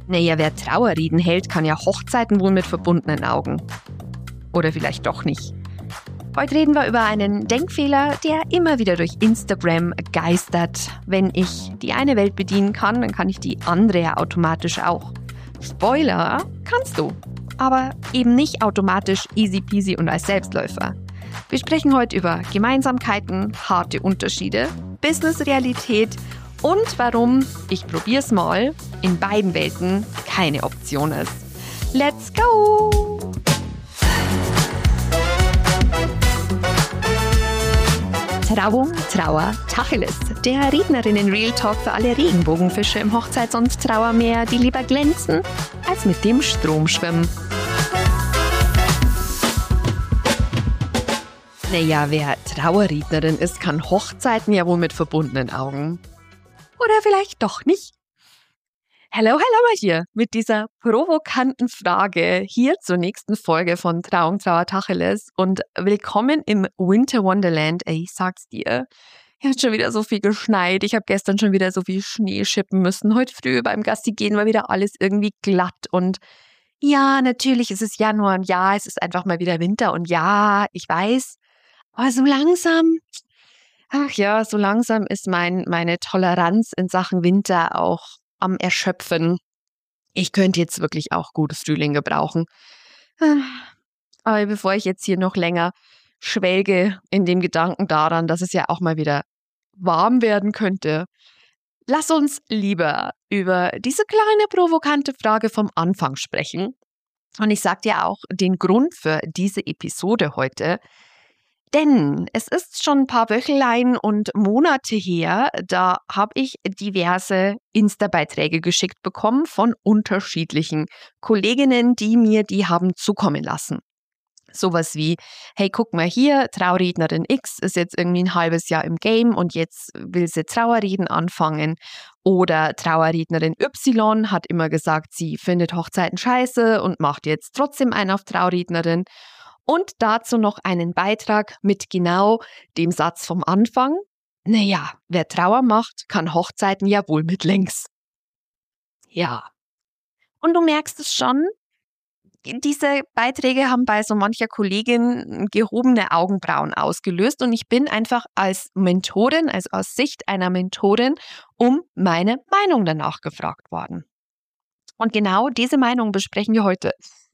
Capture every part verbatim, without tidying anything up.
Naja, wer Trauerreden hält, kann ja Hochzeiten wohl mit verbundenen Augen. Oder vielleicht doch nicht. Heute reden wir über einen Denkfehler, der immer wieder durch Instagram geistert. Wenn ich die eine Welt bedienen kann, dann kann ich die andere ja automatisch auch. Spoiler, kannst du. Aber eben nicht automatisch easy peasy und als Selbstläufer. Wir sprechen heute über Gemeinsamkeiten, harte Unterschiede, Business-Realität und warum, ich probier's mal, in beiden Welten keine Option ist. Let's go! Trauung, Trauer, Tacheles. Der Rednerinnen Real Talk für alle Regenbogenfische im Hochzeits- und Trauermeer, die lieber glänzen, als mit dem Strom schwimmen. Naja, wer Trauerrednerin ist, kann Hochzeiten ja wohl mit verbundenen Augen. Oder vielleicht doch nicht. Hallo, hallo mal hier mit dieser provokanten Frage hier zur nächsten Folge von Trauung, Trauer, Tacheles und willkommen im Winter Wonderland. Ey, ich sag's dir, hier hat schon wieder so viel geschneit. Ich habe gestern schon wieder so viel Schnee schippen müssen. Heute früh beim Gassi gehen war wieder alles irgendwie glatt und ja, natürlich ist es Januar und ja, es ist einfach mal wieder Winter und ja, ich weiß, aber so langsam, ach ja, so langsam ist mein, meine Toleranz in Sachen Winter auch am Erschöpfen. Ich könnte jetzt wirklich auch gutes Frühling gebrauchen. Aber bevor ich jetzt hier noch länger schwelge in dem Gedanken daran, dass es ja auch mal wieder warm werden könnte, lass uns lieber über diese kleine provokante Frage vom Anfang sprechen. Und ich sage dir auch den Grund für diese Episode heute. Denn es ist schon ein paar Wöchelein und Monate her, da habe ich diverse Insta-Beiträge geschickt bekommen von unterschiedlichen Kolleginnen, die mir die haben zukommen lassen. Sowas wie, hey, guck mal hier, Traurednerin X ist jetzt irgendwie ein halbes Jahr im Game und jetzt will sie Trauerreden anfangen. Oder Trauerrednerin Y hat immer gesagt, sie findet Hochzeiten scheiße und macht jetzt trotzdem einen auf Traurednerin. Und dazu noch einen Beitrag mit genau dem Satz vom Anfang. Naja, wer Trauer macht, kann Hochzeiten ja wohl mit links. Ja. Und du merkst es schon, diese Beiträge haben bei so mancher Kollegin gehobene Augenbrauen ausgelöst und ich bin einfach als Mentorin, also aus Sicht einer Mentorin, um meine Meinung danach gefragt worden. Und genau diese Meinung besprechen wir heute.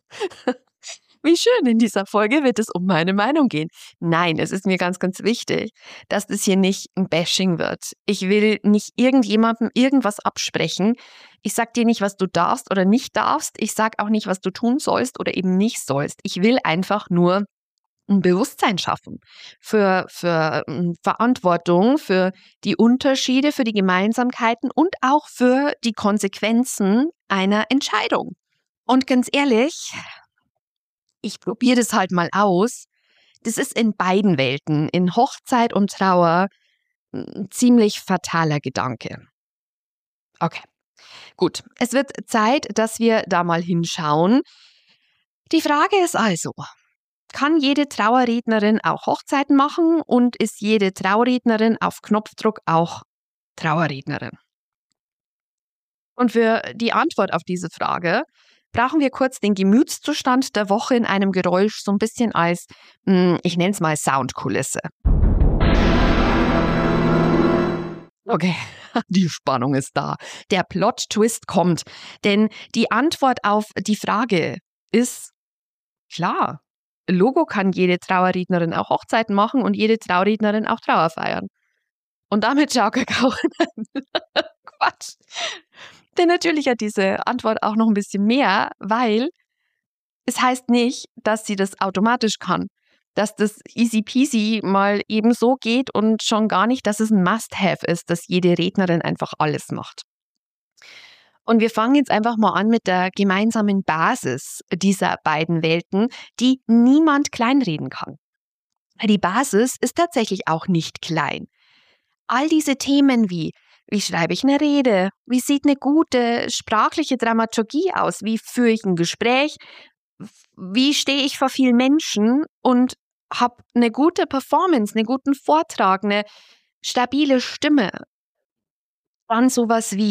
Wie schön, in dieser Folge wird es um meine Meinung gehen. Nein, es ist mir ganz, ganz wichtig, dass das hier nicht ein Bashing wird. Ich will nicht irgendjemandem irgendwas absprechen. Ich sag dir nicht, was du darfst oder nicht darfst. Ich sag auch nicht, was du tun sollst oder eben nicht sollst. Ich will einfach nur ein Bewusstsein schaffen für, für ähm, Verantwortung, für die Unterschiede, für die Gemeinsamkeiten und auch für die Konsequenzen einer Entscheidung. Und ganz ehrlich, ich probiere das halt mal aus. Das ist in beiden Welten, in Hochzeit und Trauer, ein ziemlich fataler Gedanke. Okay, gut. Es wird Zeit, dass wir da mal hinschauen. Die Frage ist also, kann jede Trauerrednerin auch Hochzeiten machen und ist jede Trauerrednerin auf Knopfdruck auch Trauerrednerin? Und für die Antwort auf diese Frage brauchen wir kurz den Gemütszustand der Woche in einem Geräusch so ein bisschen als, ich nenne es mal Soundkulisse. Okay, die Spannung ist da. Der Plot-Twist kommt. Denn die Antwort auf die Frage ist klar. Logo kann jede Trauerrednerin auch Hochzeiten machen und jede Trauerrednerin auch Trauer feiern. Und damit ciao, Kakao. Quatsch. Denn natürlich hat diese Antwort auch noch ein bisschen mehr, weil es heißt nicht, dass sie das automatisch kann, dass das easy peasy mal eben so geht und schon gar nicht, dass es ein Must-Have ist, dass jede Rednerin einfach alles macht. Und wir fangen jetzt einfach mal an mit der gemeinsamen Basis dieser beiden Welten, die niemand kleinreden kann. Die Basis ist tatsächlich auch nicht klein. All diese Themen wie Wie schreibe ich eine Rede? Wie sieht eine gute sprachliche Dramaturgie aus? Wie führe ich ein Gespräch? Wie stehe ich vor vielen Menschen und habe eine gute Performance, einen guten Vortrag, eine stabile Stimme? Dann sowas wie,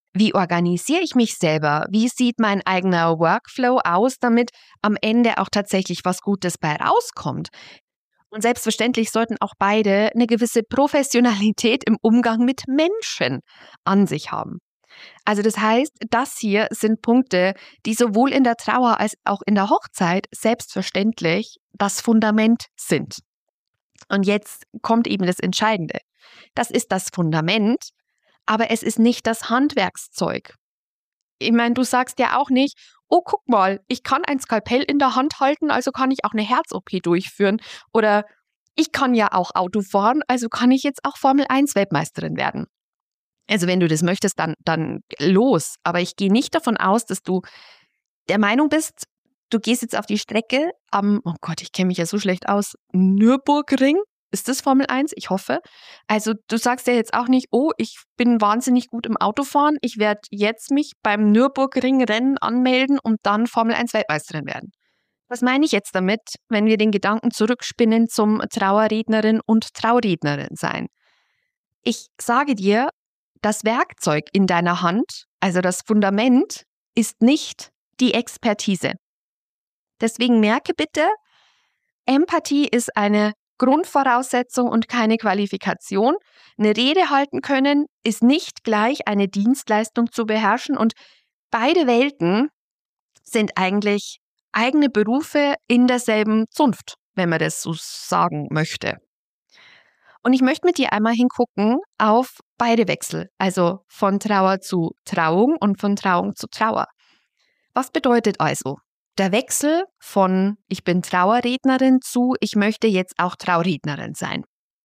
Wie organisiere ich mich selber? Wie sieht mein eigener Workflow aus, damit am Ende auch tatsächlich was Gutes bei rauskommt? Und selbstverständlich sollten auch beide eine gewisse Professionalität im Umgang mit Menschen an sich haben. Also das heißt, das hier sind Punkte, die sowohl in der Trauer als auch in der Hochzeit selbstverständlich das Fundament sind. Und jetzt kommt eben das Entscheidende. Das ist das Fundament, aber es ist nicht das Handwerkszeug. Ich meine, du sagst ja auch nicht, oh, guck mal, ich kann ein Skalpell in der Hand halten, also kann ich auch eine Herz-O P durchführen. Oder ich kann ja auch Auto fahren, also kann ich jetzt auch Formel eins Weltmeisterin werden. Also wenn du das möchtest, dann, dann los. Aber ich gehe nicht davon aus, dass du der Meinung bist, du gehst jetzt auf die Strecke am, oh Gott, ich kenne mich ja so schlecht aus, Nürburgring. Ist das Formel eins? Ich hoffe. Also du sagst ja jetzt auch nicht, oh, ich bin wahnsinnig gut im Autofahren, ich werde jetzt mich beim Nürburgring-Rennen anmelden und dann Formel eins Weltmeisterin werden. Was meine ich jetzt damit, wenn wir den Gedanken zurückspinnen zum Trauerrednerin und Traurednerin sein? Ich sage dir, das Werkzeug in deiner Hand, also das Fundament, ist nicht die Expertise. Deswegen merke bitte, Empathie ist eine Grundvoraussetzung und keine Qualifikation. Eine Rede halten können ist nicht gleich eine Dienstleistung zu beherrschen und beide Welten sind eigentlich eigene Berufe in derselben Zunft, wenn man das so sagen möchte. Und ich möchte mit dir einmal hingucken auf beide Wechsel, also von Trauer zu Trauung und von Trauung zu Trauer. Was bedeutet also der Wechsel von ich bin Trauerrednerin zu ich möchte jetzt auch Traurednerin sein?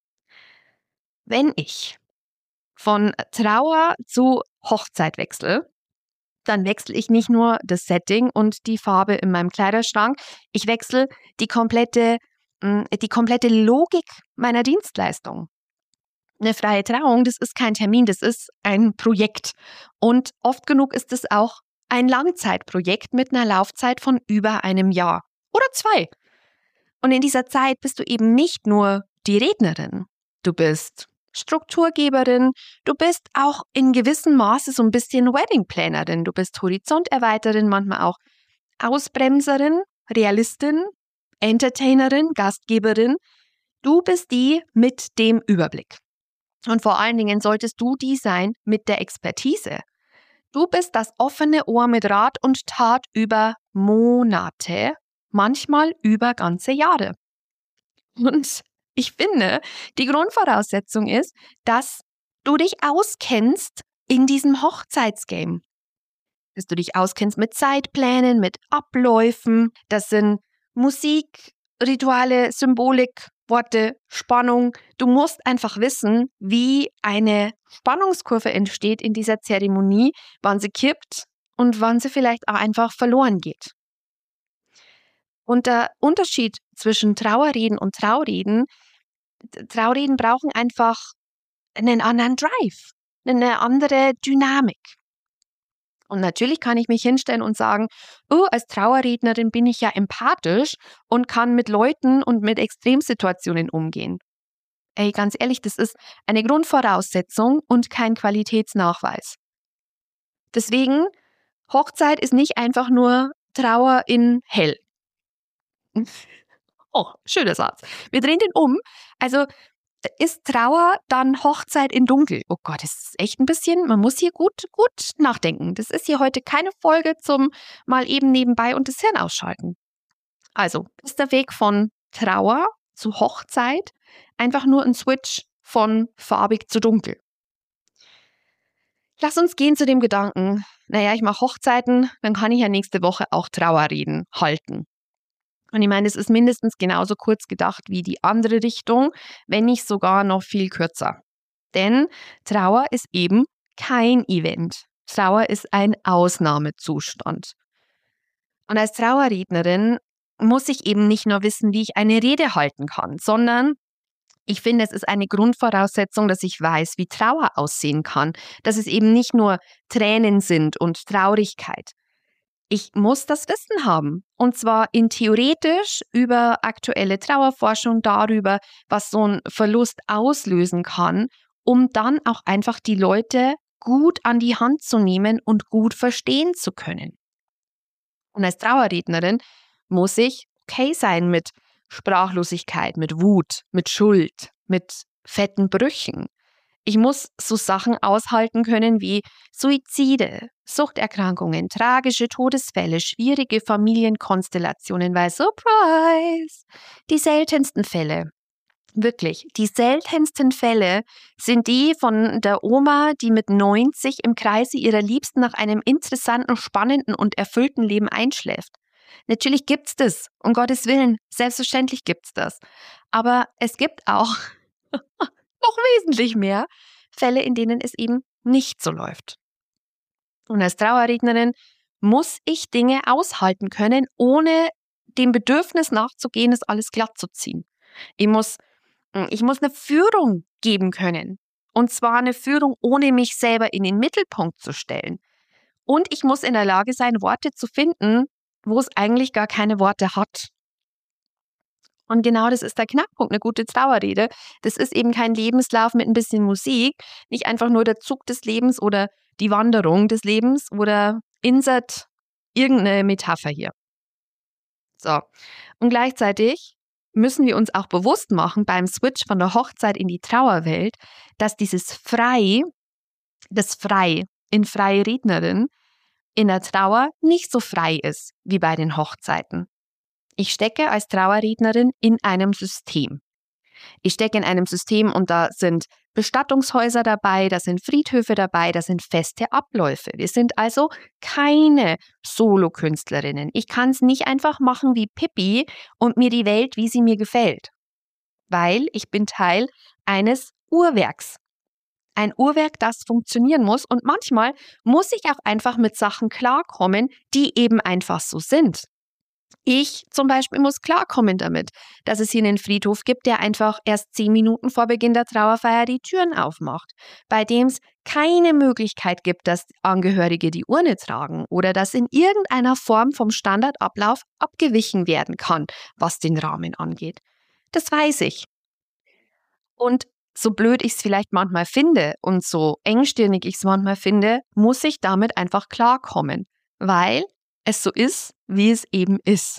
Wenn ich von Trauer zu Hochzeit wechsle, dann wechsle ich nicht nur das Setting und die Farbe in meinem Kleiderschrank, ich wechsle die komplette, die komplette Logik meiner Dienstleistung. Eine freie Trauung, das ist kein Termin, das ist ein Projekt. Und oft genug ist es auch ein Langzeitprojekt mit einer Laufzeit von über einem Jahr oder zwei. Und in dieser Zeit bist du eben nicht nur die Rednerin, du bist Strukturgeberin, du bist auch in gewissem Maße so ein bisschen Weddingplanerin, du bist Horizonterweiterin, manchmal auch Ausbremserin, Realistin, Entertainerin, Gastgeberin. Du bist die mit dem Überblick. Und vor allen Dingen solltest du die sein mit der Expertise. Du bist das offene Ohr mit Rat und Tat über Monate, manchmal über ganze Jahre. Und ich finde, die Grundvoraussetzung ist, dass du dich auskennst in diesem Hochzeitsgame. Dass du dich auskennst mit Zeitplänen, mit Abläufen. Das sind Musik, Rituale, Symbolik, Worte, Spannung. Du musst einfach wissen, wie eine Spannungskurve entsteht in dieser Zeremonie, wann sie kippt und wann sie vielleicht auch einfach verloren geht. Und der Unterschied zwischen Trauerreden und Traureden, Traureden brauchen einfach einen anderen Drive, eine andere Dynamik. Und natürlich kann ich mich hinstellen und sagen, oh, als Trauerrednerin bin ich ja empathisch und kann mit Leuten und mit Extremsituationen umgehen. Ey, ganz ehrlich, das ist eine Grundvoraussetzung und kein Qualitätsnachweis. Deswegen, Hochzeit ist nicht einfach nur Trauer in hell. Oh, schöner Satz. Wir drehen den um. Also ist Trauer dann Hochzeit in dunkel? Oh Gott, das ist echt ein bisschen, man muss hier gut, gut nachdenken. Das ist hier heute keine Folge zum mal eben nebenbei und das Hirn ausschalten. Also ist der Weg von Trauer zu Hochzeit einfach nur ein Switch von farbig zu dunkel. Lass uns gehen zu dem Gedanken, naja, ich mache Hochzeiten, dann kann ich ja nächste Woche auch Trauerreden halten. Und ich meine, es ist mindestens genauso kurz gedacht wie die andere Richtung, wenn nicht sogar noch viel kürzer. Denn Trauer ist eben kein Event. Trauer ist ein Ausnahmezustand. Und als Trauerrednerin muss ich eben nicht nur wissen, wie ich eine Rede halten kann, sondern ich finde, es ist eine Grundvoraussetzung, dass ich weiß, wie Trauer aussehen kann, dass es eben nicht nur Tränen sind und Traurigkeit. Ich muss das Wissen haben, und zwar in theoretisch über aktuelle Trauerforschung darüber, was so ein Verlust auslösen kann, um dann auch einfach die Leute gut an die Hand zu nehmen und gut verstehen zu können. Und als Trauerrednerin muss ich okay sein mit Sprachlosigkeit, mit Wut, mit Schuld, mit fetten Brüchen. Ich muss so Sachen aushalten können wie Suizide, Suchterkrankungen, tragische Todesfälle, schwierige Familienkonstellationen, weil Surprise, die seltensten Fälle, wirklich, die seltensten Fälle sind die von der Oma, die mit neunzig im Kreise ihrer Liebsten nach einem interessanten, spannenden und erfüllten Leben einschläft. Natürlich gibt's das, um Gottes Willen, selbstverständlich gibt's das. Aber es gibt auch noch wesentlich mehr Fälle, in denen es eben nicht so läuft. Und als Trauerrednerin muss ich Dinge aushalten können, ohne dem Bedürfnis nachzugehen, es alles glatt zu ziehen. Ich muss, ich muss eine Führung geben können. Und zwar eine Führung, ohne mich selber in den Mittelpunkt zu stellen. Und ich muss in der Lage sein, Worte zu finden, wo es eigentlich gar keine Worte hat. Und genau das ist der Knackpunkt, eine gute Trauerrede. Das ist eben kein Lebenslauf mit ein bisschen Musik, nicht einfach nur der Zug des Lebens oder die Wanderung des Lebens oder insert irgendeine Metapher hier. So, und gleichzeitig müssen wir uns auch bewusst machen beim Switch von der Hochzeit in die Trauerwelt, dass dieses Frei, das Frei in freie Rednerin in der Trauer nicht so frei ist wie bei den Hochzeiten. Ich stecke als Trauerrednerin in einem System. Ich stecke in einem System und da sind Bestattungshäuser dabei, da sind Friedhöfe dabei, da sind feste Abläufe. Wir sind also keine Solokünstlerinnen. Ich kann es nicht einfach machen wie Pippi und mir die Welt, wie sie mir gefällt. Weil ich bin Teil eines Uhrwerks. Ein Uhrwerk, das funktionieren muss und manchmal muss ich auch einfach mit Sachen klarkommen, die eben einfach so sind. Ich zum Beispiel muss klarkommen damit, dass es hier einen Friedhof gibt, der einfach erst zehn Minuten vor Beginn der Trauerfeier die Türen aufmacht, bei dem es keine Möglichkeit gibt, dass Angehörige die Urne tragen oder dass in irgendeiner Form vom Standardablauf abgewichen werden kann, was den Rahmen angeht. Das weiß ich. Und so blöd ich es vielleicht manchmal finde und so engstirnig ich es manchmal finde, muss ich damit einfach klarkommen, weil es so ist, wie es eben ist.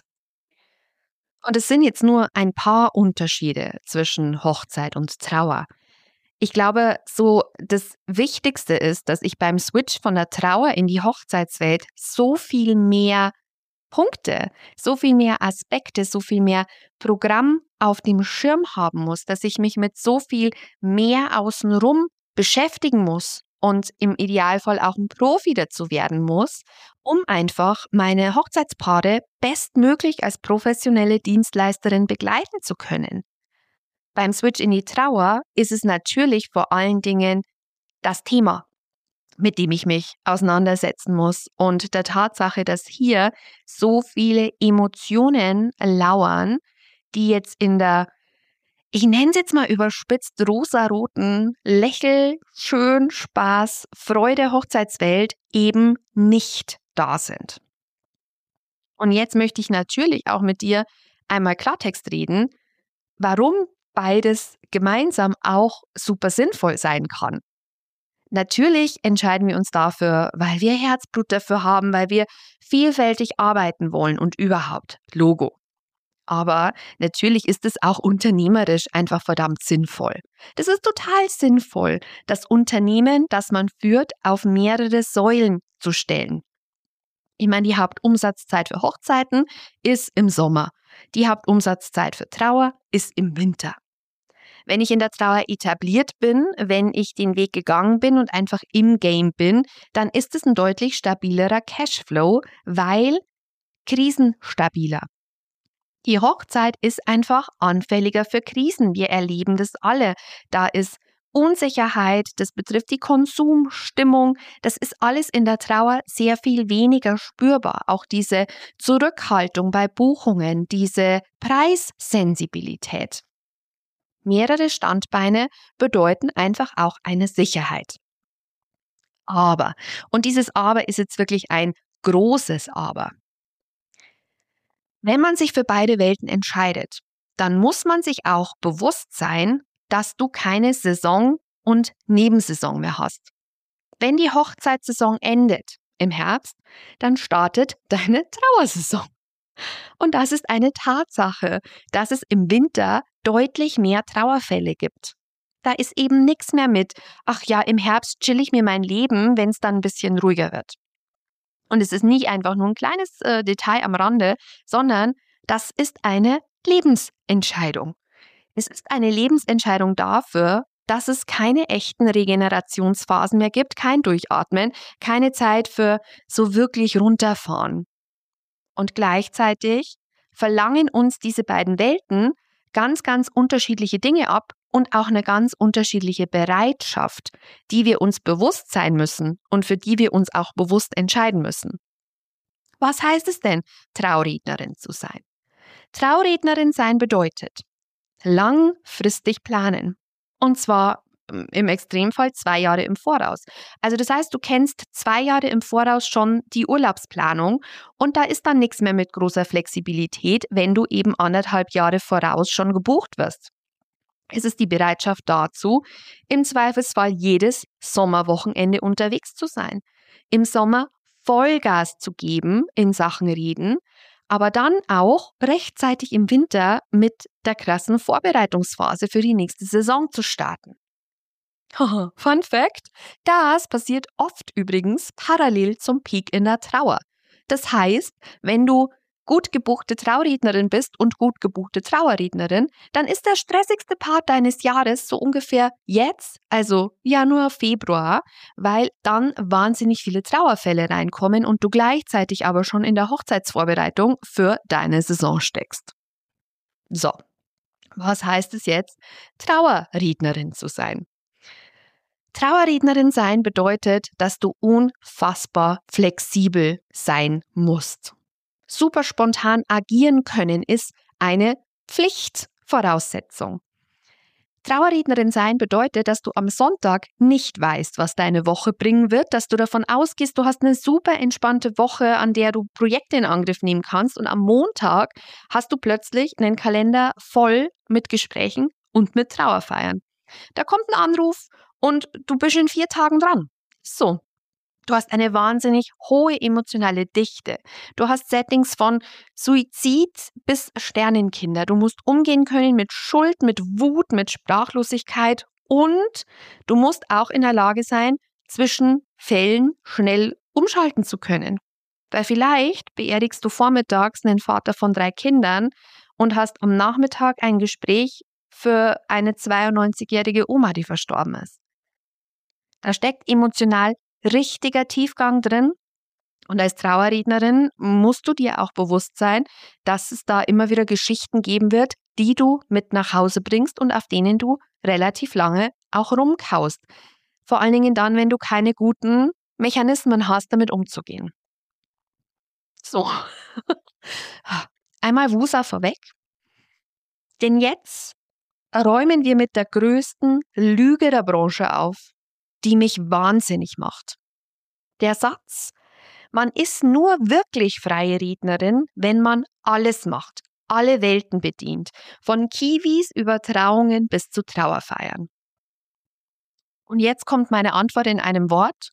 Und es sind jetzt nur ein paar Unterschiede zwischen Hochzeit und Trauer. Ich glaube, so das Wichtigste ist, dass ich beim Switch von der Trauer in die Hochzeitswelt so viel mehr Punkte, so viel mehr Aspekte, so viel mehr Programm auf dem Schirm haben muss, dass ich mich mit so viel mehr außenrum beschäftigen muss und im Idealfall auch ein Profi dazu werden muss, um einfach meine Hochzeitspaare bestmöglich als professionelle Dienstleisterin begleiten zu können. Beim Switch in die Trauer ist es natürlich vor allen Dingen das Thema, mit dem ich mich auseinandersetzen muss und der Tatsache, dass hier so viele Emotionen lauern, die jetzt in der, ich nenne es jetzt mal überspitzt, rosaroten Lächel, Schön, Spaß, Freude, Hochzeitswelt eben nicht da sind. Und jetzt möchte ich natürlich auch mit dir einmal Klartext reden, warum beides gemeinsam auch super sinnvoll sein kann. Natürlich entscheiden wir uns dafür, weil wir Herzblut dafür haben, weil wir vielfältig arbeiten wollen und überhaupt, Logo. Aber natürlich ist es auch unternehmerisch einfach verdammt sinnvoll. Das ist total sinnvoll, das Unternehmen, das man führt, auf mehrere Säulen zu stellen. Ich meine, die Hauptumsatzzeit für Hochzeiten ist im Sommer. Die Hauptumsatzzeit für Trauer ist im Winter. Wenn ich in der Trauer etabliert bin, wenn ich den Weg gegangen bin und einfach im Game bin, dann ist es ein deutlich stabilerer Cashflow, weil krisenstabiler. Die Hochzeit ist einfach anfälliger für Krisen. Wir erleben das alle. Da ist Unsicherheit, das betrifft die Konsumstimmung. Das ist alles in der Trauer sehr viel weniger spürbar. Auch diese Zurückhaltung bei Buchungen, diese Preissensibilität. Mehrere Standbeine bedeuten einfach auch eine Sicherheit. Aber, und dieses Aber ist jetzt wirklich ein großes Aber. Wenn man sich für beide Welten entscheidet, dann muss man sich auch bewusst sein, dass du keine Saison und Nebensaison mehr hast. Wenn die Hochzeitssaison endet im Herbst, dann startet deine Trauersaison. Und das ist eine Tatsache, dass es im Winter deutlich mehr Trauerfälle gibt. Da ist eben nichts mehr mit, ach ja, im Herbst chill ich mir mein Leben, wenn es dann ein bisschen ruhiger wird. Und es ist nicht einfach nur ein kleines äh, Detail am Rande, sondern das ist eine Lebensentscheidung. Es ist eine Lebensentscheidung dafür, dass es keine echten Regenerationsphasen mehr gibt, kein Durchatmen, keine Zeit für so wirklich runterfahren. Und gleichzeitig verlangen uns diese beiden Welten ganz, ganz unterschiedliche Dinge ab und auch eine ganz unterschiedliche Bereitschaft, die wir uns bewusst sein müssen und für die wir uns auch bewusst entscheiden müssen. Was heißt es denn, Traurednerin zu sein? Traurednerin sein bedeutet, langfristig planen. Und zwar im Extremfall zwei Jahre im Voraus. Also das heißt, du kennst zwei Jahre im Voraus schon die Urlaubsplanung und da ist dann nichts mehr mit großer Flexibilität, wenn du eben anderthalb Jahre voraus schon gebucht wirst. Es ist die Bereitschaft dazu, im Zweifelsfall jedes Sommerwochenende unterwegs zu sein, im Sommer Vollgas zu geben in Sachen Reden, aber dann auch rechtzeitig im Winter mit der krassen Vorbereitungsphase für die nächste Saison zu starten. Fun Fact, das passiert oft übrigens parallel zum Peak in der Trauer. Das heißt, wenn du gut gebuchte Traurednerin bist und gut gebuchte Trauerrednerin, dann ist der stressigste Part deines Jahres so ungefähr jetzt, also Januar, Februar, weil dann wahnsinnig viele Trauerfälle reinkommen und du gleichzeitig aber schon in der Hochzeitsvorbereitung für deine Saison steckst. So, was heißt es jetzt, Trauerrednerin zu sein? Trauerrednerin sein bedeutet, dass du unfassbar flexibel sein musst. Super spontan agieren können ist eine Pflichtvoraussetzung. Trauerrednerin sein bedeutet, dass du am Sonntag nicht weißt, was deine Woche bringen wird, dass du davon ausgehst, du hast eine super entspannte Woche, an der du Projekte in Angriff nehmen kannst und am Montag hast du plötzlich einen Kalender voll mit Gesprächen und mit Trauerfeiern. Da kommt ein Anruf und du bist in vier Tagen dran. So. Du hast eine wahnsinnig hohe emotionale Dichte. Du hast Settings von Suizid bis Sternenkinder. Du musst umgehen können mit Schuld, mit Wut, mit Sprachlosigkeit und du musst auch in der Lage sein, zwischen Fällen schnell umschalten zu können. Weil vielleicht beerdigst du vormittags einen Vater von drei Kindern und hast am Nachmittag ein Gespräch für eine zweiundneunzigjährige Oma, die verstorben ist. Da steckt emotional richtiger Tiefgang drin und als Trauerrednerin musst du dir auch bewusst sein, dass es da immer wieder Geschichten geben wird, die du mit nach Hause bringst und auf denen du relativ lange auch rumkaust. Vor allen Dingen dann, wenn du keine guten Mechanismen hast, damit umzugehen. So, einmal Wusa vorweg, denn jetzt räumen wir mit der größten Lüge der Branche auf, die mich wahnsinnig macht. Der Satz, man ist nur wirklich freie Rednerin, wenn man alles macht, alle Welten bedient, von Kiwis über Trauungen bis zu Trauerfeiern. Und jetzt kommt meine Antwort in einem Wort: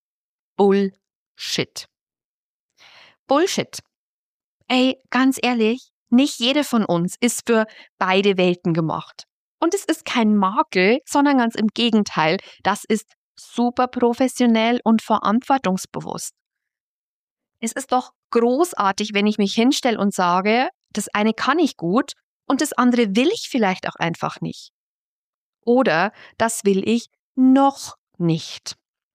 Bullshit. Bullshit. Ey, ganz ehrlich, nicht jede von uns ist für beide Welten gemacht. Und es ist kein Makel, sondern ganz im Gegenteil, das ist super professionell und verantwortungsbewusst. Es ist doch großartig, wenn ich mich hinstelle und sage, das eine kann ich gut und das andere will ich vielleicht auch einfach nicht. Oder das will ich noch nicht.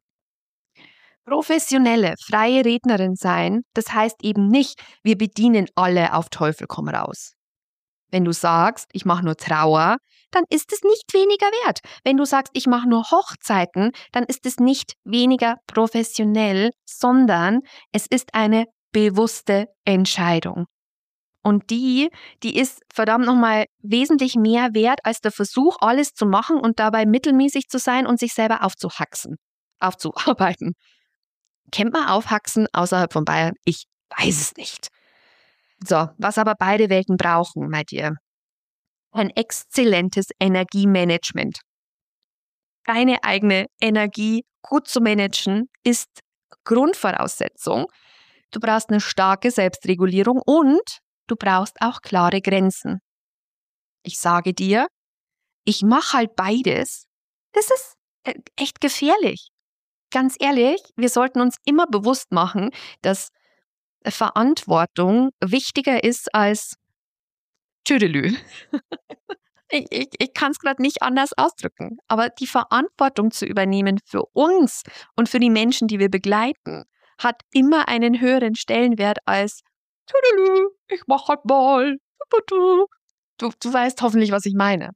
Professionelle, freie Rednerin sein, das heißt eben nicht, wir bedienen alle auf Teufel komm raus. Wenn du sagst, ich mache nur Trauer, dann ist es nicht weniger wert. Wenn du sagst, ich mache nur Hochzeiten, dann ist es nicht weniger professionell, sondern es ist eine bewusste Entscheidung. Und die, die ist verdammt nochmal wesentlich mehr wert als der Versuch, alles zu machen und dabei mittelmäßig zu sein und sich selber aufzuhaxen, aufzuarbeiten. Kennt man Aufhaxen außerhalb von Bayern? Ich weiß es nicht. So, was aber beide Welten brauchen, meint ihr? Ein exzellentes Energiemanagement. Deine eigene Energie gut zu managen ist Grundvoraussetzung. Du brauchst eine starke Selbstregulierung und du brauchst auch klare Grenzen. Ich sage dir, ich mache halt beides. Das ist äh, echt gefährlich. Ganz ehrlich, wir sollten uns immer bewusst machen, dass Verantwortung wichtiger ist als Tüdelü. Ich, ich, ich kann es gerade nicht anders ausdrücken. Aber die Verantwortung zu übernehmen für uns und für die Menschen, die wir begleiten, hat immer einen höheren Stellenwert als Tüdelü, ich mach halt mal. Du, du weißt hoffentlich, was ich meine.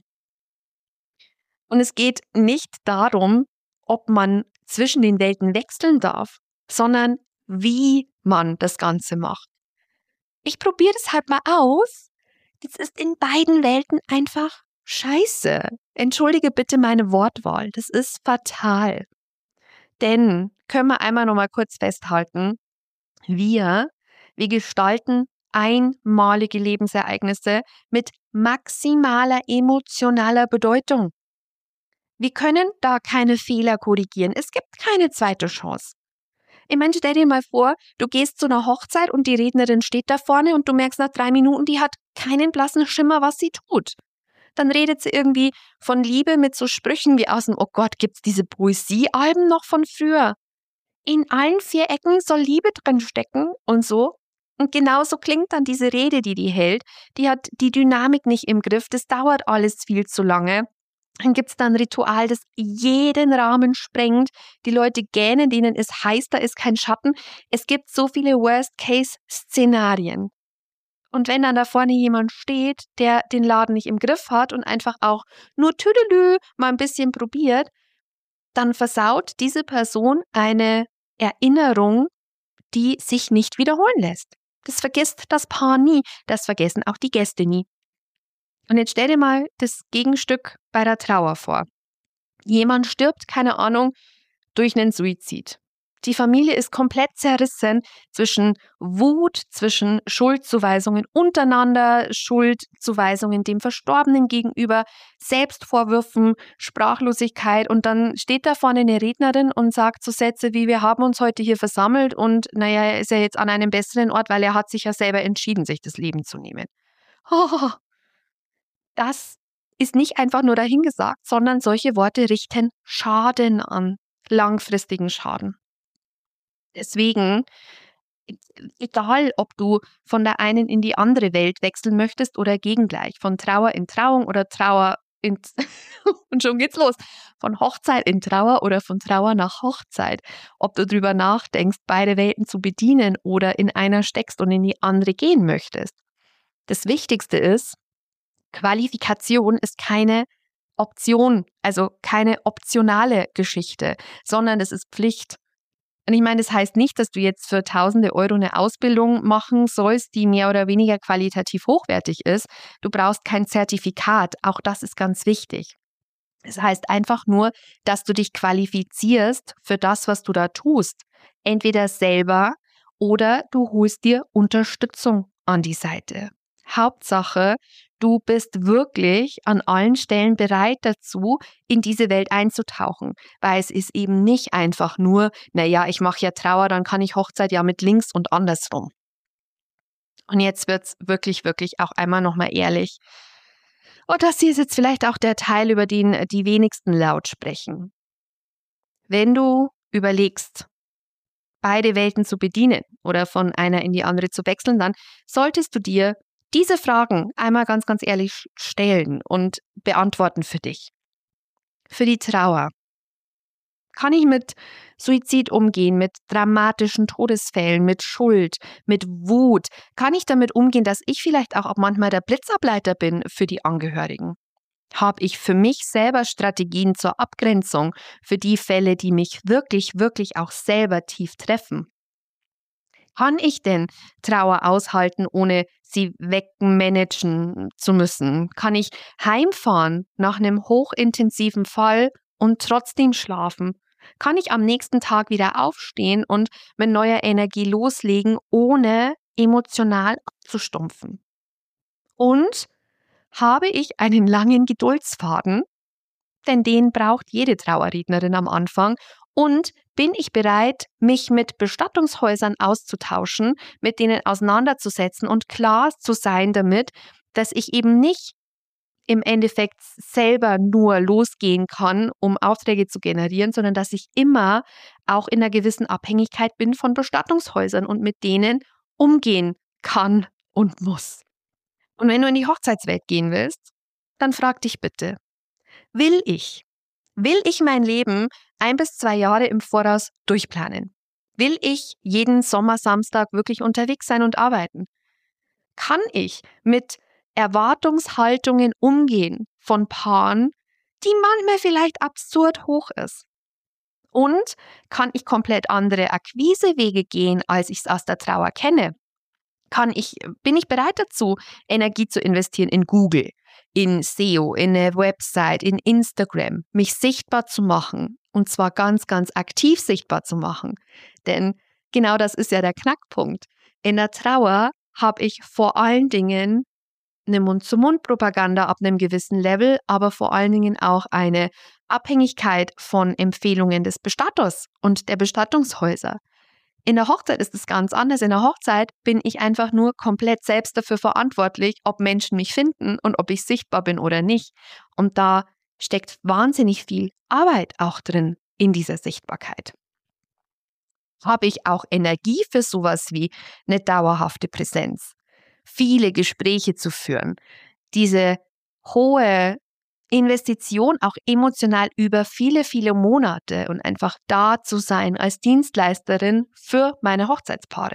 Und es geht nicht darum, ob man zwischen den Welten wechseln darf, sondern wie man das Ganze macht. Ich probiere das halt mal aus. Das ist in beiden Welten einfach scheiße. Entschuldige bitte meine Wortwahl. Das ist fatal. Denn, können wir einmal noch mal kurz festhalten, wir, wir gestalten einmalige Lebensereignisse mit maximaler emotionaler Bedeutung. Wir können da keine Fehler korrigieren. Es gibt keine zweite Chance. Ich meine, stell dir mal vor, du gehst zu einer Hochzeit und die Rednerin steht da vorne und du merkst nach drei Minuten, die hat keinen blassen Schimmer, was sie tut. Dann redet sie irgendwie von Liebe mit so Sprüchen wie aus dem, oh Gott, gibt's diese Poesiealben noch von früher? In allen vier Ecken soll Liebe drin stecken und so. Und genauso klingt dann diese Rede, die die hält. Die hat die Dynamik nicht im Griff, das dauert alles viel zu lange. Dann gibt es da ein Ritual, das jeden Rahmen sprengt. Die Leute gähnen, denen ist heiß, da ist kein Schatten. Es gibt so viele Worst-Case-Szenarien. Und wenn dann da vorne jemand steht, der den Laden nicht im Griff hat und einfach auch nur Tüdelü mal ein bisschen probiert, dann versaut diese Person eine Erinnerung, die sich nicht wiederholen lässt. Das vergisst das Paar nie, das vergessen auch die Gäste nie. Und jetzt stell dir mal das Gegenstück bei der Trauer vor. Jemand stirbt, keine Ahnung, durch einen Suizid. Die Familie ist komplett zerrissen zwischen Wut, zwischen Schuldzuweisungen untereinander, Schuldzuweisungen dem Verstorbenen gegenüber, Selbstvorwürfen, Sprachlosigkeit und dann steht da vorne eine Rednerin und sagt so Sätze wie, wir haben uns heute hier versammelt und naja, er ist ja jetzt an einem besseren Ort, weil er hat sich ja selber entschieden, sich das Leben zu nehmen. Oh, das ist nicht einfach nur dahingesagt, sondern solche Worte richten Schaden an, langfristigen Schaden. Deswegen, egal ob du von der einen in die andere Welt wechseln möchtest oder gegengleich, von Trauer in Trauung oder Trauer in, und schon geht's los, von Hochzeit in Trauer oder von Trauer nach Hochzeit, ob du drüber nachdenkst, beide Welten zu bedienen oder in einer steckst und in die andere gehen möchtest. Das Wichtigste ist, Qualifikation ist keine Option, also keine optionale Geschichte, sondern das ist Pflicht. Und ich meine, das heißt nicht, dass du jetzt für tausende Euro eine Ausbildung machen sollst, die mehr oder weniger qualitativ hochwertig ist. Du brauchst kein Zertifikat, auch das ist ganz wichtig. Das heißt einfach nur, dass du dich qualifizierst für das, was du da tust. Entweder selber oder du holst dir Unterstützung an die Seite. Hauptsache, du bist wirklich an allen Stellen bereit dazu, in diese Welt einzutauchen, weil es ist eben nicht einfach nur, naja, ich mache ja Trauer, dann kann ich Hochzeit ja mit links und andersrum. Und jetzt wird's wirklich, wirklich auch einmal nochmal ehrlich. Und das hier ist jetzt vielleicht auch der Teil, über den die wenigsten laut sprechen. Wenn du überlegst, beide Welten zu bedienen oder von einer in die andere zu wechseln, dann solltest du dir diese Fragen einmal ganz, ganz ehrlich stellen und beantworten für dich. Für die Trauer. Kann ich mit Suizid umgehen, mit dramatischen Todesfällen, mit Schuld, mit Wut? Kann ich damit umgehen, dass ich vielleicht auch manchmal der Blitzableiter bin für die Angehörigen? Habe ich für mich selber Strategien zur Abgrenzung für die Fälle, die mich wirklich, wirklich auch selber tief treffen? Kann ich denn Trauer aushalten, ohne sie wegmanagen zu müssen? Kann ich heimfahren nach einem hochintensiven Fall und trotzdem schlafen? Kann ich am nächsten Tag wieder aufstehen und mit neuer Energie loslegen, ohne emotional abzustumpfen? Und habe ich einen langen Geduldsfaden? Denn den braucht jede Trauerrednerin am Anfang, Und bin ich bereit, mich mit Bestattungshäusern auszutauschen, mit denen auseinanderzusetzen und klar zu sein damit, dass ich eben nicht im Endeffekt selber nur losgehen kann, um Aufträge zu generieren, sondern dass ich immer auch in einer gewissen Abhängigkeit bin von Bestattungshäusern und mit denen umgehen kann und muss. Und wenn du in die Hochzeitswelt gehen willst, dann frag dich bitte, will ich, will ich mein Leben ein bis zwei Jahre im Voraus durchplanen? Will ich jeden Sommersamstag wirklich unterwegs sein und arbeiten? Kann ich mit Erwartungshaltungen umgehen von Paaren, die manchmal vielleicht absurd hoch ist? Und kann ich komplett andere Akquisewege gehen, als ich es aus der Trauer kenne? Kann ich, bin ich bereit dazu, Energie zu investieren in Google, in S E O, in eine Website, in Instagram, mich sichtbar zu machen und zwar ganz, ganz aktiv sichtbar zu machen? Denn genau das ist ja der Knackpunkt. In der Trauer habe ich vor allen Dingen eine Mund-zu-Mund-Propaganda ab einem gewissen Level, aber vor allen Dingen auch eine Abhängigkeit von Empfehlungen des Bestatters und der Bestattungshäuser. In der Hochzeit ist es ganz anders. In der Hochzeit bin ich einfach nur komplett selbst dafür verantwortlich, ob Menschen mich finden und ob ich sichtbar bin oder nicht. Und da steckt wahnsinnig viel Arbeit auch drin in dieser Sichtbarkeit. Habe ich auch Energie für sowas wie eine dauerhafte Präsenz, viele Gespräche zu führen, diese hohe Investition auch emotional über viele, viele Monate und einfach da zu sein als Dienstleisterin für meine Hochzeitspaare.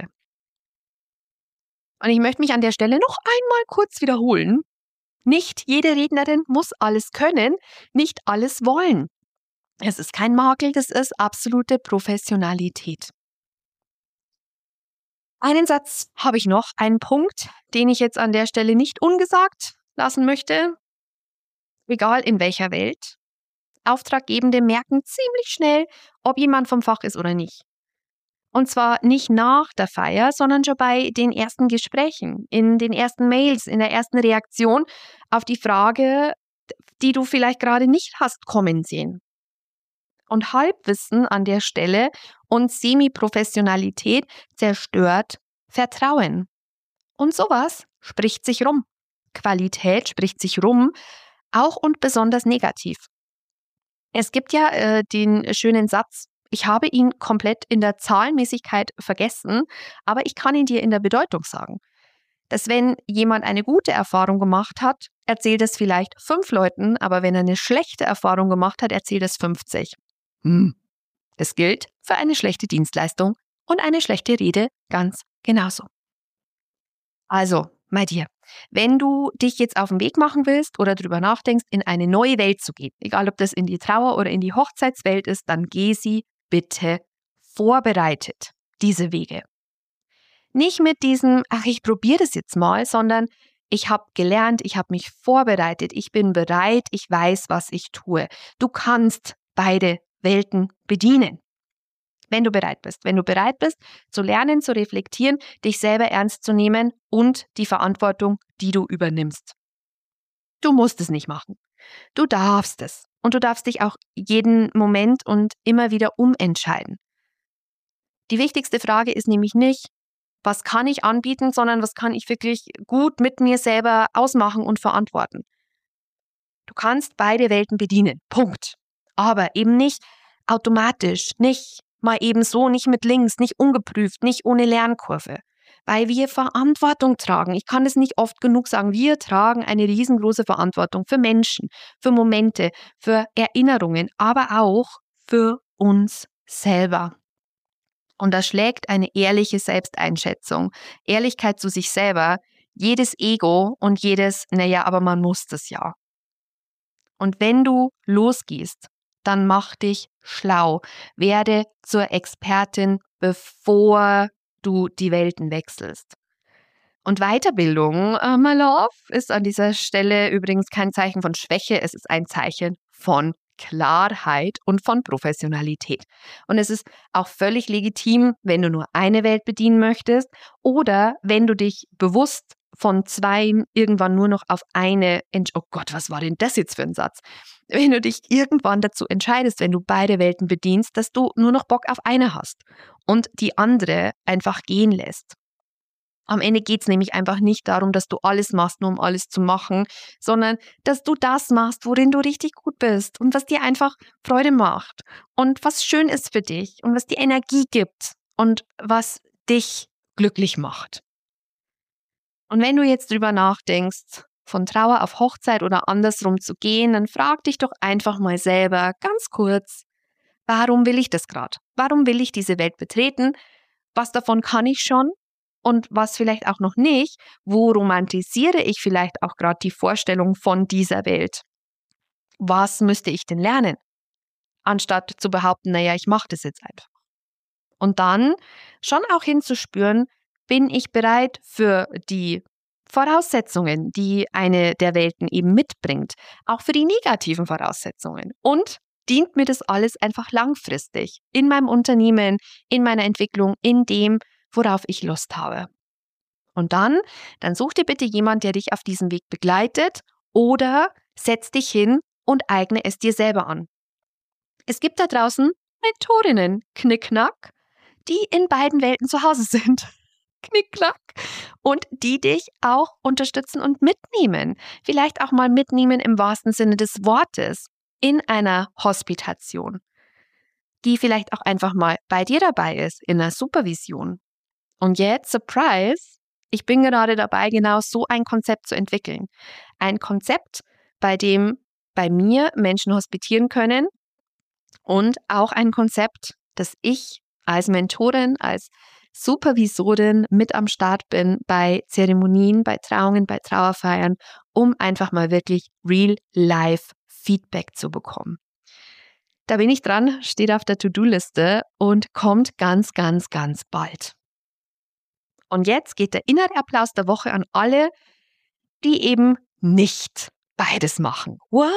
Und ich möchte mich an der Stelle noch einmal kurz wiederholen. Nicht jede Rednerin muss alles können, nicht alles wollen. Es ist kein Makel, das ist absolute Professionalität. Einen Satz habe ich noch, einen Punkt, den ich jetzt an der Stelle nicht ungesagt lassen möchte. Egal in welcher Welt, Auftraggebende merken ziemlich schnell, ob jemand vom Fach ist oder nicht. Und zwar nicht nach der Feier, sondern schon bei den ersten Gesprächen, in den ersten Mails, in der ersten Reaktion auf die Frage, die du vielleicht gerade nicht hast kommen sehen. Und Halbwissen an der Stelle und Semi-Professionalität zerstört Vertrauen. Und sowas spricht sich rum. Qualität spricht sich rum, auch und besonders negativ. Es gibt ja äh, den schönen Satz, ich habe ihn komplett in der Zahlenmäßigkeit vergessen, aber ich kann ihn dir in der Bedeutung sagen. Dass wenn jemand eine gute Erfahrung gemacht hat, erzählt es vielleicht fünf Leuten, aber wenn er eine schlechte Erfahrung gemacht hat, erzählt es fünfzig. Hm. Das gilt für eine schlechte Dienstleistung und eine schlechte Rede ganz genauso. Also, my dear, wenn du dich jetzt auf den Weg machen willst oder darüber nachdenkst, in eine neue Welt zu gehen, egal ob das in die Trauer- oder in die Hochzeitswelt ist, dann geh sie bitte vorbereitet, diese Wege. Nicht mit diesem, ach, ich probiere das jetzt mal, sondern ich habe gelernt, ich habe mich vorbereitet, ich bin bereit, ich weiß, was ich tue. Du kannst beide Welten bedienen. Wenn du bereit bist. Wenn du bereit bist, zu lernen, zu reflektieren, dich selber ernst zu nehmen und die Verantwortung, die du übernimmst. Du musst es nicht machen. Du darfst es. Und du darfst dich auch jeden Moment und immer wieder umentscheiden. Die wichtigste Frage ist nämlich nicht, was kann ich anbieten, sondern was kann ich wirklich gut mit mir selber ausmachen und verantworten. Du kannst beide Welten bedienen. Punkt. Aber eben nicht automatisch, nicht mal eben so, nicht mit links, nicht ungeprüft, nicht ohne Lernkurve. Weil wir Verantwortung tragen. Ich kann es nicht oft genug sagen. Wir tragen eine riesengroße Verantwortung für Menschen, für Momente, für Erinnerungen, aber auch für uns selber. Und da schlägt eine ehrliche Selbsteinschätzung, Ehrlichkeit zu sich selber, jedes Ego und jedes, naja, aber man muss das ja. Und wenn du losgehst, dann mach dich schlau. Werde zur Expertin, bevor du die Welten wechselst. Und Weiterbildung, uh, my love, ist an dieser Stelle übrigens kein Zeichen von Schwäche, es ist ein Zeichen von Klarheit und von Professionalität. Und es ist auch völlig legitim, wenn du nur eine Welt bedienen möchtest oder wenn du dich bewusst von zwei irgendwann nur noch auf eine, Entsch- oh Gott, was war denn das jetzt für ein Satz? Wenn du dich irgendwann dazu entscheidest, wenn du beide Welten bedienst, dass du nur noch Bock auf eine hast und die andere einfach gehen lässt. Am Ende geht es nämlich einfach nicht darum, dass du alles machst, nur um alles zu machen, sondern dass du das machst, worin du richtig gut bist und was dir einfach Freude macht und was schön ist für dich und was dir Energie gibt und was dich glücklich macht. Und wenn du jetzt drüber nachdenkst, von Trauer auf Hochzeit oder andersrum zu gehen, dann frag dich doch einfach mal selber ganz kurz, warum will ich das gerade? Warum will ich diese Welt betreten? Was davon kann ich schon? Und was vielleicht auch noch nicht? Wo romantisiere ich vielleicht auch gerade die Vorstellung von dieser Welt? Was müsste ich denn lernen? Anstatt zu behaupten, naja, ich mache das jetzt einfach. Und dann schon auch hinzuspüren, bin ich bereit für die Voraussetzungen, die eine der Welten eben mitbringt, auch für die negativen Voraussetzungen. Und dient mir das alles einfach langfristig in meinem Unternehmen, in meiner Entwicklung, in dem, worauf ich Lust habe. Und dann, dann such dir bitte jemand, der dich auf diesem Weg begleitet oder setz dich hin und eigne es dir selber an. Es gibt da draußen Mentorinnen, Knickknack, die in beiden Welten zu Hause sind. Knickknack. Und die dich auch unterstützen und mitnehmen. Vielleicht auch mal mitnehmen im wahrsten Sinne des Wortes in einer Hospitation. Die vielleicht auch einfach mal bei dir dabei ist, in einer Supervision. Und jetzt, Surprise, ich bin gerade dabei, genau so ein Konzept zu entwickeln. Ein Konzept, bei dem bei mir Menschen hospitieren können und auch ein Konzept, das ich als Mentorin, als Supervisorin mit am Start bin bei Zeremonien, bei Trauungen, bei Trauerfeiern, um einfach mal wirklich Real-Life-Feedback zu bekommen. Da bin ich dran, steht auf der To-Do-Liste und kommt ganz, ganz, ganz bald. Und jetzt geht der innere Applaus der Woche an alle, die eben nicht beides machen. What?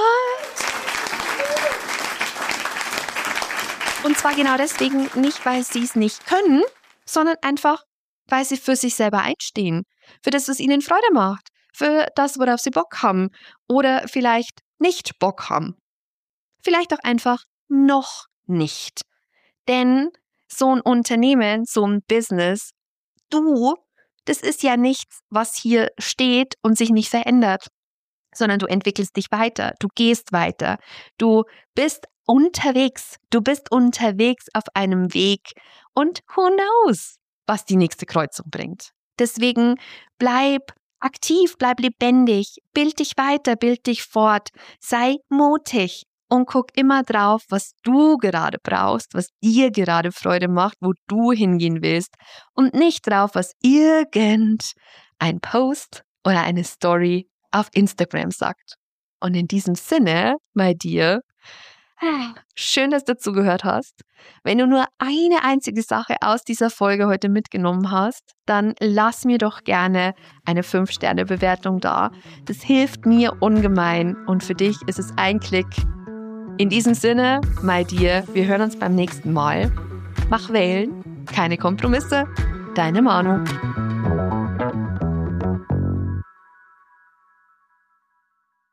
Und zwar genau deswegen nicht, weil sie es nicht können, sondern einfach, weil sie für sich selber einstehen. Für das, was ihnen Freude macht. Für das, worauf sie Bock haben. Oder vielleicht nicht Bock haben. Vielleicht auch einfach noch nicht. Denn so ein Unternehmen, so ein Business, du, das ist ja nichts, was hier steht und sich nicht verändert, sondern du entwickelst dich weiter, du gehst weiter, du bist unterwegs, du bist unterwegs auf einem Weg und who knows, was die nächste Kreuzung bringt. Deswegen bleib aktiv, bleib lebendig, bild dich weiter, bild dich fort, sei mutig. Und guck immer drauf, was du gerade brauchst, was dir gerade Freude macht, wo du hingehen willst. Und nicht drauf, was irgendein Post oder eine Story auf Instagram sagt. Und in diesem Sinne, bei dir, schön, dass du zugehört hast. Wenn du nur eine einzige Sache aus dieser Folge heute mitgenommen hast, dann lass mir doch gerne eine fünf Sterne Bewertung da. Das hilft mir ungemein und für dich ist es ein Klick. In diesem Sinne, my dear, wir hören uns beim nächsten Mal. Mach Wellen, keine Kompromisse. Deine Manu.